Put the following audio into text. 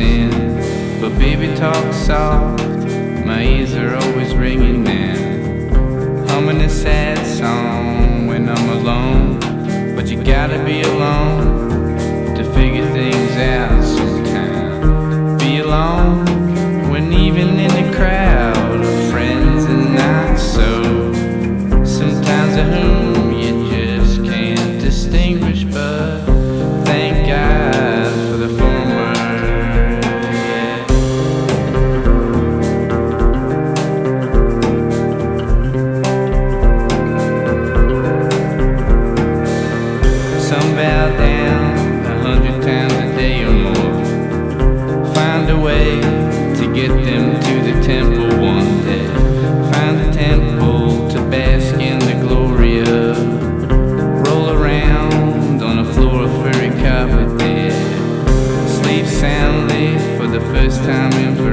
sin. But baby, talk soft, my ears are always ringing now. Humming a sad song when I'm alone, but you gotta be alone to figure things out sometime. Be alone when even in a crowd of friends and not so. Sometimes of whom you just can't distinguish, but thank God for the former. Yeah. Some bow down 100 times a day or more. Find a way to get them to the temple one day. Find a temple to bask in the glory of. Roll around on a floor of furry carpet there. Sleep soundly for the first time in forever.